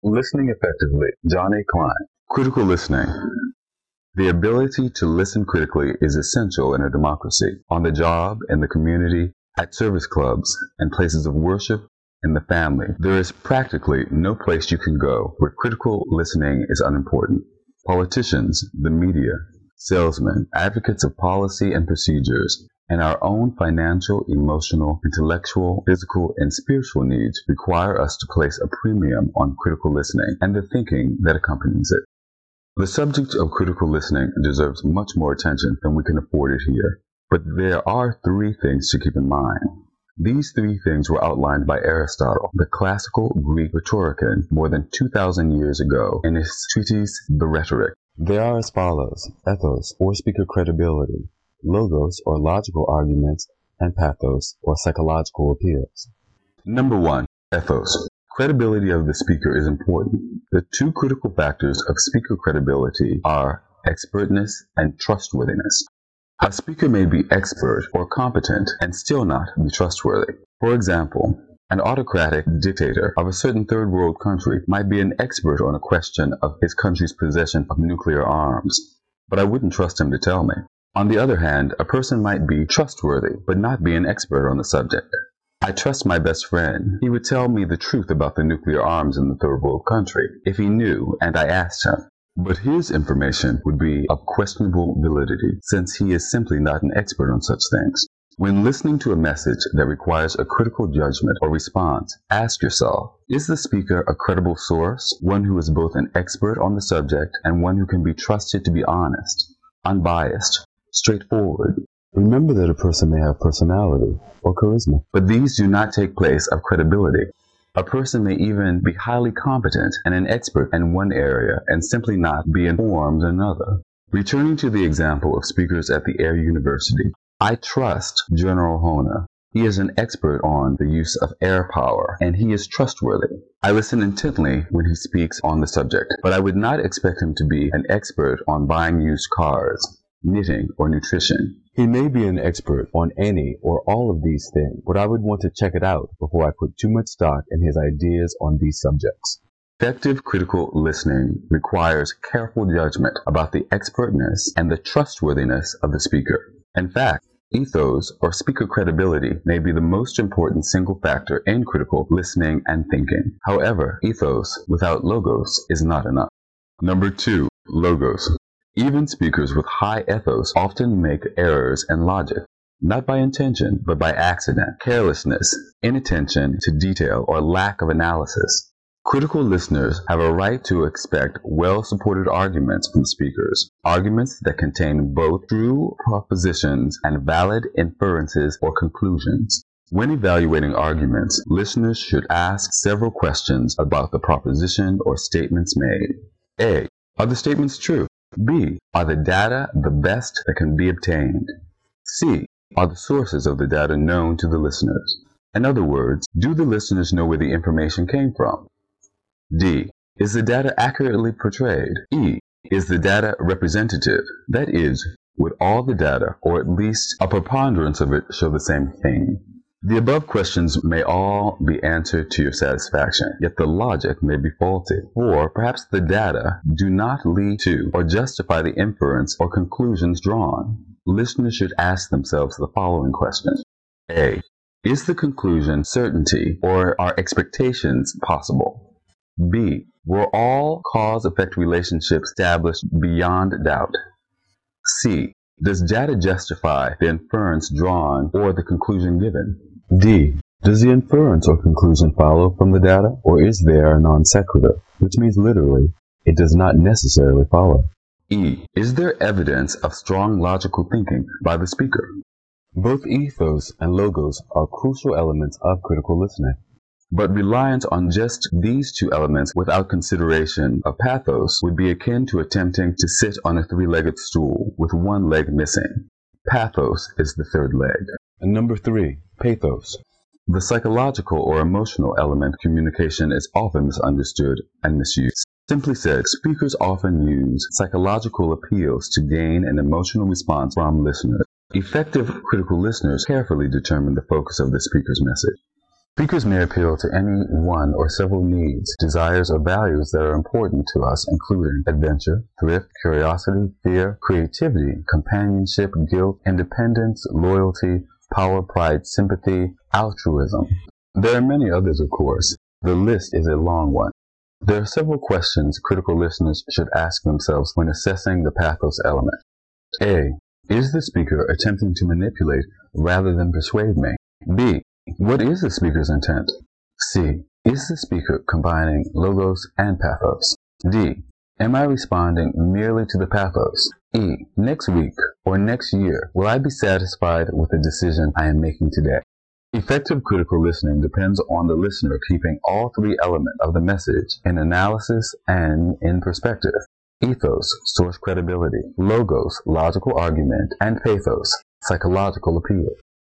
Listening Effectively, John A. Klein. Critical listening. The ability to listen critically is essential in a democracy, on the job, in the community, at service clubs, and places of worship, in the family. There is practically no place you can go where critical listening is unimportant. Politicians, the media, salesmen, advocates of policy and procedures, and our own financial, emotional, intellectual, physical, and spiritual needs require us to place a premium on critical listening and the thinking that accompanies it. The subject of critical listening deserves much more attention than we can afford it here, but there are three things to keep in mind. These three things were outlined by Aristotle, the classical Greek rhetorician, more than 2,000 years ago in his treatise, The Rhetoric. They are as follows: ethos, or speaker credibility; logos, or logical arguments; and pathos, or psychological appeals. Number 1. Ethos. Credibility of the speaker is important. The two critical factors of speaker credibility are expertness and trustworthiness. A speaker may be expert or competent and still not be trustworthy. For example, an autocratic dictator of a certain third world country might be an expert on a question of his country's possession of nuclear arms, but I wouldn't trust him to tell me. On the other hand, a person might be trustworthy but not be an expert on the subject. I trust my best friend. He would tell me the truth about the nuclear arms in the third world country if he knew and I asked him. But his information would be of questionable validity, since he is simply not an expert on such things. When listening to a message that requires a critical judgment or response, ask yourself, is the speaker a credible source, one who is both an expert on the subject and one who can be trusted to be honest, unbiased, straightforward? Remember that a person may have personality or charisma, but these do not take place of credibility. A person may even be highly competent and an expert in one area and simply not be informed in another. Returning to the example of speakers at the Air University, I trust General Hona. He is an expert on the use of air power, and he is trustworthy. I listen intently when he speaks on the subject, but I would not expect him to be an expert on buying used cars, knitting, or nutrition. He may be an expert on any or all of these things, but I would want to check it out before I put too much stock in his ideas on these subjects. Effective critical listening requires careful judgment about the expertness and the trustworthiness of the speaker. In fact, ethos or speaker credibility may be the most important single factor in critical listening and thinking. However, ethos without logos is not enough. Number 2. Logos. Even speakers with high ethos often make errors in logic, not by intention, but by accident, carelessness, inattention to detail, or lack of analysis. Critical listeners have a right to expect well-supported arguments from speakers, arguments that contain both true propositions and valid inferences or conclusions. When evaluating arguments, listeners should ask several questions about the proposition or statements made. A. Are the statements true? B. Are the data the best that can be obtained? C. Are the sources of the data known to the listeners? In other words, do the listeners know where the information came from? D. Is the data accurately portrayed? E. Is the data representative? That is, would all the data, or at least a preponderance of it, show the same thing? The above questions may all be answered to your satisfaction, yet the logic may be faulty, or perhaps the data do not lead to or justify the inference or conclusions drawn. Listeners should ask themselves the following question. A. Is the conclusion certainty, or are expectations possible? B. Were all cause-effect relationships established beyond doubt? C. Does data justify the inference drawn or the conclusion given? D. Does the inference or conclusion follow from the data, or is there a non sequitur, which means literally, it does not necessarily follow? E. Is there evidence of strong logical thinking by the speaker? Both ethos and logos are crucial elements of critical listening. But reliance on just these two elements without consideration of pathos would be akin to attempting to sit on a three-legged stool with one leg missing. Pathos is the third leg. And number 3, pathos. The psychological or emotional element of communication is often misunderstood and misused. Simply said, speakers often use psychological appeals to gain an emotional response from listeners. Effective critical listeners carefully determine the focus of the speaker's message. Speakers may appeal to any one or several needs, desires, or values that are important to us, including adventure, thrift, curiosity, fear, creativity, companionship, guilt, independence, loyalty, power, pride, sympathy, altruism. There are many others, of course. The list is a long one. There are several questions critical listeners should ask themselves when assessing the pathos element. A. Is the speaker attempting to manipulate rather than persuade me? B. What is the speaker's intent? C. Is the speaker combining logos and pathos? D. Am I responding merely to the pathos? E. Next week or next year, will I be satisfied with the decision I am making today? Effective critical listening depends on the listener keeping all three elements of the message in analysis and in perspective. Ethos, source credibility, logos, logical argument, and pathos, psychological appeal.